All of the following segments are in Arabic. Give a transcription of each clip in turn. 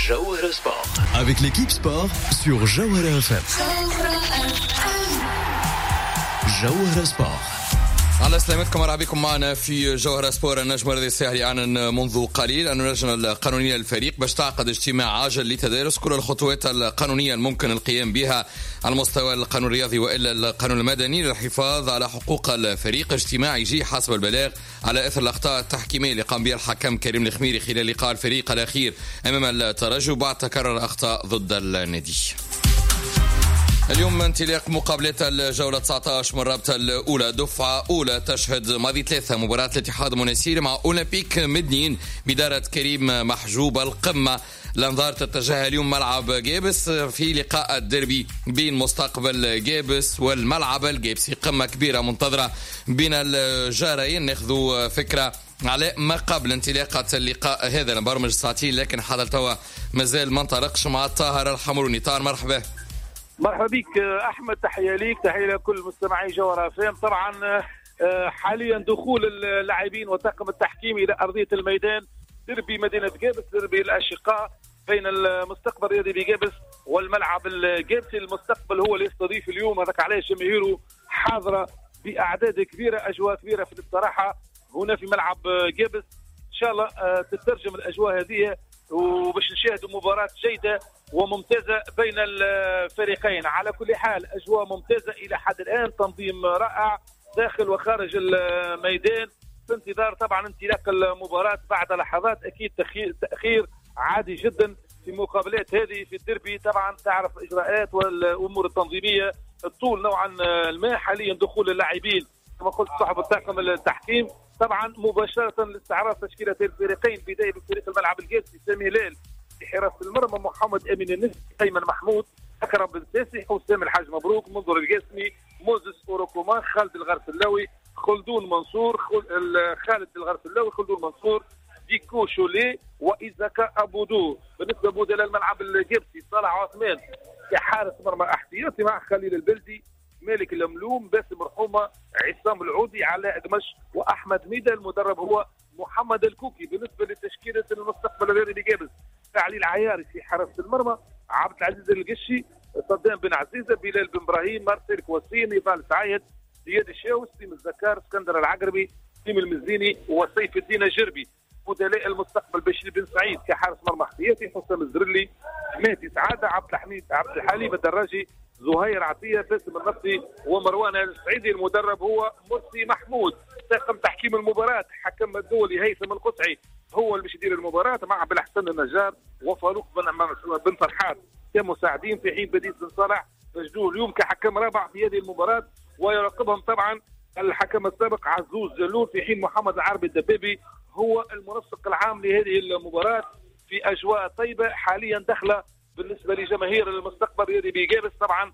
Jawhara Sport. Avec l'équipe sport sur Jawhara FM. Jawhara Sport. على سلامتكم مرحبا بكم معنا في جوهرة سبور. النجم الذي الساهل عن منذ قليل أن اللجنة القانونية للفريق باش تعقد اجتماع عاجل لتدارس كل الخطوات القانونية الممكن القيام بها على المستوى القانون الرياضي وإلا القانون المدني للحفاظ على حقوق الفريق. اجتماع يجي حسب البلاغ على إثر الأخطاء التحكيمية اللي قام بها الحكم كريم الخميري خلال لقاء الفريق الأخير أمام الترجي وبعد تكرر أخطاء ضد النادي. اليوم انطلاق مقابلة الجولة 19 من الرابطة الأولى، دفعة أولى تشهد ماضي 3 مباراة الاتحاد المنستيري مع أولمبيك مدنين بدارة كريم محجوب. القمة الأنظار تتجه اليوم ملعب جابس في لقاء الديربي بين مستقبل جابس والملعب الجابسي. قمة كبيرة منتظرة بين الجارين. ناخذوا فكرة على ما قبل انطلاقة اللقاء هذا البرمج ساعتين، لكن حتى توا مازال ما انطلقش مع طاهر الحمروني. طاهر مرحبا. مرحبا بك احمد، تحيه ليك، تحيه لكل مستمعي جوهرة FM. طبعا حاليا دخول اللاعبين وطاقم التحكيم الى ارضيه الميدان، ديربي مدينه جابس، ديربي الاشقاء بين المستقبل الرياضي بجابس والملعب الجابسي. المستقبل هو اللي يستضيف اليوم، هذاك علاش جماهيره حاضره باعداد كبيره، اجواء كبيره في الصراحه هنا في ملعب جابس. ان شاء الله تترجم الاجواء هذه وباش نشاهدوا مباراة جيدة وممتازة بين الفريقين. على كل حال أجواء ممتازة إلى حد الآن، تنظيم رائع داخل وخارج الميدان، في انتظار طبعا انطلاق المباراة بعد لحظات. أكيد تأخير عادي جدا في مقابلات هذه في الديربي. طبعا تعرف إجراءات والأمور التنظيمية الطول نوعا ما. حاليا دخول اللاعبين كما قلت صاحب الطاقم التحكيم، طبعا مباشرة لاستعراض تشكيلة الفريقين. بداية بفريق الملعب الجابسي سامي هلال في حراسة المرمى، محمد أمين النسي، أيمن محمود، أكرم بن ساسي، حسام الحاج مبروك، منظر القاسمي، موزس أوروكومان، خالد الغرسلاوي، خلدون منصور، خالد الغرسلاوي، خلدون منصور، ديكو شولي، وإيزاكا أبودو. بالنسبة لبدلاء الملعب الجابسي صالح عثمان كحارس مرمى احتياطي مع خليل البلدي، مالك الملوم، باسم رحومه، عصام العودي، علاء دمش، واحمد ميدا. المدرب هو محمد الكوكي. بالنسبه لتشكيله المستقبل الرياضي بجابس، علي العياري في حراسه المرمى، عبد العزيز القشي، صدام بن عزيزه، بلال بن ابراهيم، مارسيل كواسين، نضال سعيد، زياد الشاوس، سيم الزكار، اسكندر العقربي، سيم المزيني، وسيف الدين الجربي. بدلاء المستقبل بشير بن سعيد كحارس مرمى احتياطي، حسام الزرلي، مهدي سعاده، عبد الحليم الدراجي، زهير عطيه، باسم النفسي، ومروان السعيدي. المدرب هو مرسي محمود. طاقم تحكيم المباراه حكم الدولي هيثم القصعي هو اللي باش يدير المباراه مع بالحسن النجار وفاروق بن فرحات كمساعدين، في حين بديس بن صالح مجدول اليوم كحكم رابع في هذه المباراه، ويراقبهم طبعا الحكم السابق عزوز جلول، في حين محمد العربي الدبابي هو المنسق العام لهذه المباراه. في اجواء طيبه حاليا داخله بالنسبه لجماهير المستقبل الرياضي بجابس. طبعا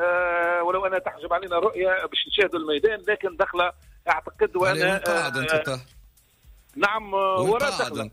ولو انا تحجب علينا رؤيه باش نشاهدوا الميدان، لكن داخله اعتقد وانا قاعد انت نعم وراء داخله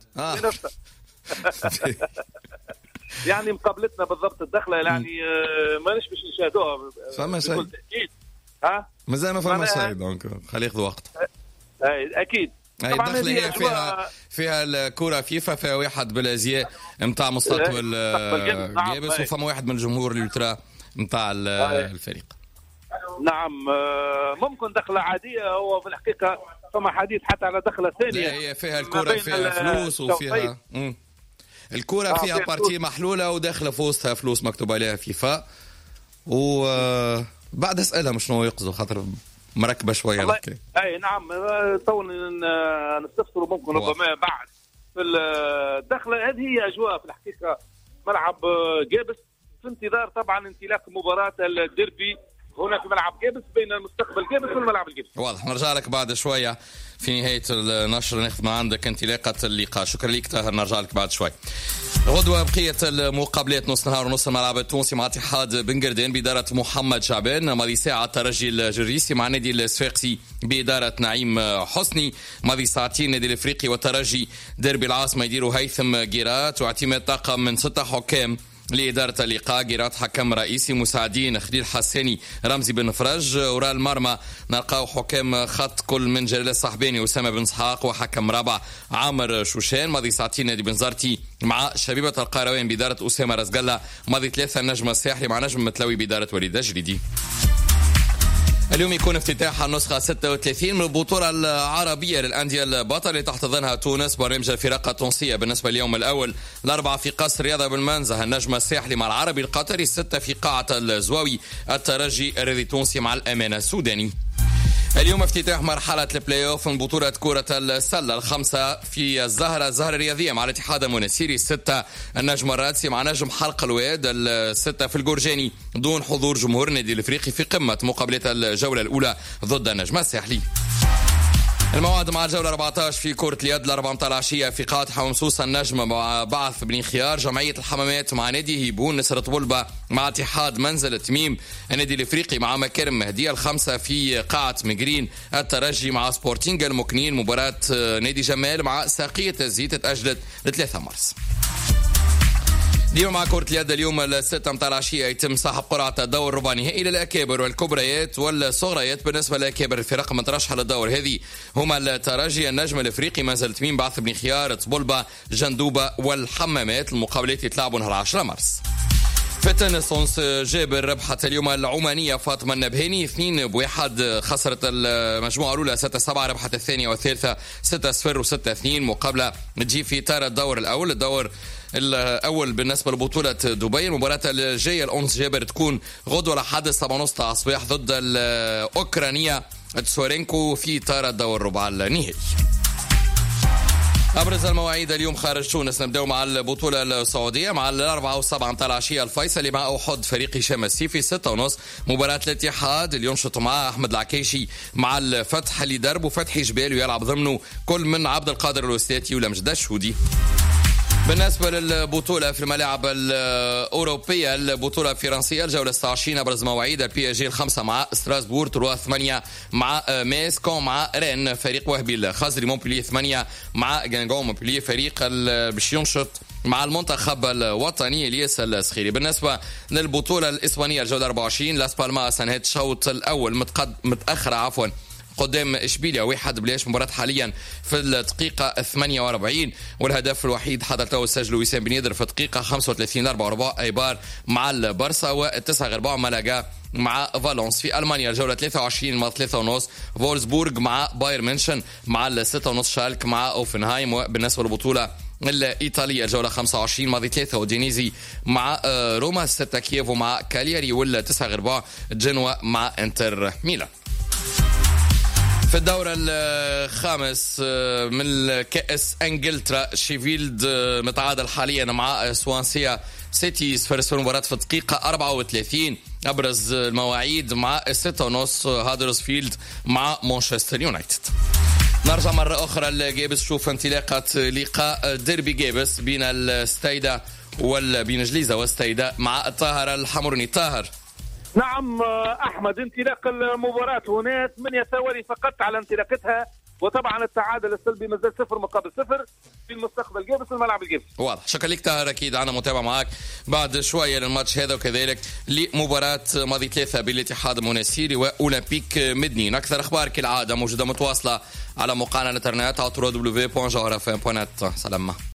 يعني مقابلتنا بالضبط الدخله، يعني ماناش باش نشاهدوها. فما شيء مازال ما فما شيء، دونك خليه ياخذ وقت. اكيد طبعا هي فيها الكرة فيفا، فيها واحد بالازياء نتاع مستقبل جابس، وفما واحد من الجمهور الالترا نتاع الفريق. نعم ممكن دخلة عادية، هو في الحقيقة فما حديث حتى على دخلة ثانية. هي فيها الكرة فيها فلوس وفيها الكرة فيها بارتي محلولة وداخلة في وسطها فلوس مكتوب عليها فيفا. وبعد اسألها مش نوع يقصدوا خاطر مركبة شوية لك. اي نعم تو نستفسروا ممكن ربما بعد في الدخلة. هذه هي أجواء في الحقيقة ملعب جابس في انتظار طبعا انطلاق مباراة الديربي هنا في ملعب جابس بين المستقبل جابس والملعب الجابس. واضح. نرجع لك بعد شوية في نهاية النشر ناخذ من عندك انطلاقة اللقاء. شكرا لك طاهر، نرجع لك بعد شوي. غدوة بقية المقابلات نص نهار ونص الملعب التونسي مع اتحاد بن قردان بإدارة محمد شعبان، ماضي ساعة الترجي الجريسي مع نادي الصفاقسي بإدارة نعيم حسني، ماضي ساعتين نادي الافريقي والترجي ديربي العاصمة يديروا هيثم جيرات، واعتماد طاقم من 6 حكام لإدارة اللقاء قراءة حكم رئيسي، مساعدين خليل حساني، رمزي بن فرج. وراء المرمى نلقاو حكام خط كل من جلال الصحباني، أسامة بن اسحاق، وحكم رابع عامر شوشان. ماضي ساعتين نادي بن زرتي مع شبيبة القرويين بإدارة أسامة رزقلة. ماضي 3 النجم الساحلي مع نجم متلوي بإدارة وليد جريدي. اليوم يكون افتتاح النسخة 36 من البطولة العربية للأندية البطل اللي تحتضنها تونس، برنامج الفرق التونسية. بالنسبة لليوم الأول، الأربعة في قصر رياضة بالمنزه، النجم الساحلي مع العربي القطري، 6 في قاعة الزواوي، الترجي الرياضي التونسي مع الأمانة السوداني. اليوم افتتاح مرحلة البلاي اوف من بطولة كرة السلة، 5 في الزهرة الرياضية مع الاتحاد المنستيري، 6 النجم الرادسي مع نجم حلق الواد، 6 في الجورجاني دون حضور جمهور النادي الافريقي في قمة مقابلة الجولة الأولى ضد النجم الساحلي. الموعد مع الجولة 14 في كرة اليد، 4 متاع العشية في قاعة حمصوص، النجم مع بعث بن خيار، جمعية الحمامات مع نادي هيبون، نسرة بلبة مع اتحاد منزل تميم، النادي الافريقي مع مكارم مهدية، 5 في قاعة مجرين، الترجي مع سبورتينغ المكنين، مباراة نادي جمال مع ساقية الزيت تأجلت ل3 مارس. اليوم مع كرة اليد، اليوم 6 متاع العشية يتم سحب قرعة الدور الربع نهائي للأكابر والكبريات والصغريات. بالنسبة للأكابر، الفرق مترشحة للدور هذه هما الترجي، النجم الافريقي، منزل تميم، بعث بن خيار، طبلبة، جندوبة والحمامات. المقابلات يتلعبوا نهار 10 مارس. في التنس، أنس جابر ربحت اليوم العمانية فاطمة النبهاني 2-1، خسرت المجموعة الأولى 6-7، ربحت الثانية والثالثة 6-0 و6-2. مقابلة تجي في إطار الدور الأول بالنسبة لبطولة دبي. المباراة الجاية الأنس جابر تكون غدوة لحد 7:30 الصباح ضد الأوكرانية تسورينكو في إطار الدور الربع النهائي. أبرز المواعيد اليوم خارج تونس، نبدأ مع البطولة السعودية مع 4 و7 متاع العشية، الفيصلي مع أحد فريق هشام السيفي، 6:30. مباراة الاتحاد اللي ينشط مع أحمد العكيشي مع الفتح اللي درب وفتحي جبال ويلعب ضمنه كل من عبد القادر الوسلاتي ولمجد الشهودي. بالنسبة للبطولة في الملاعب الأوروبية، البطولة الفرنسية الجولة 26، أبرز مواعيد: البي اس جي 5 مع ستراسبور، تروا 8 مع ميس، كون مع رين فريق وهبي الخزري، مونبلييه 8 مع جانجون مونبلييه فريق باش ينشط مع المنتخب الوطني الياس السخيري. بالنسبة للبطولة الإسبانية الجولة 24، لاس بالماس انهت الشوط الأول متأخرة قدام إشبيليا 1-0، مباراة حاليا في الدقيقة 48، والهدف الوحيد حضرته سجله وسام بن يدر في الدقيقة 35 4 ايبار مع البارسا، و9-4 مالاغا مع فالونس. في ألمانيا الجولة 23 مع 3:30، فولسبورغ مع باير منشن مع 6:30، شالك مع أوفنهايم. وبالنسبة للبطولة الإيطالية الجولة 25 ماضي 3 ودينيزي مع روما، 6 كييفو مع كالياري، وال9-4 جنوا مع انتر ميلان. في الدورة الخامس من كأس انجلترا، شيفيلد متعادل حاليا مع سوانسيا سيتي 0-0، مباراة في الدقيقة 34. أبرز المواعيد مع 6:30 هادرسفيلد مع مانشستر يونايتد. نرجع مرة أخرى لجابس، شوف انطلاقة لقاء ديربي جابس بين الستايدة بين جليزة والستايدة مع الطاهر الحمروني. طاهر. نعم أحمد، انطلاق المباراة هنا 8 ثواني فقط على انطلاقتها، وطبعا التعادل السلبي مازال 0-0 في المستقبل جابس الملعب الجابس. واضح. شكرا لك طاهر، أكيد أنا متابع معك بعد شوية للماتش هذا، وكذلك لمباراة ماضي 3 بالاتحاد المنستيري وأولمبيك مدنين. أكثر أخبار كالعادة موجودة متواصلة على موقعنا الانترنت www.jawharafm.net. سلام.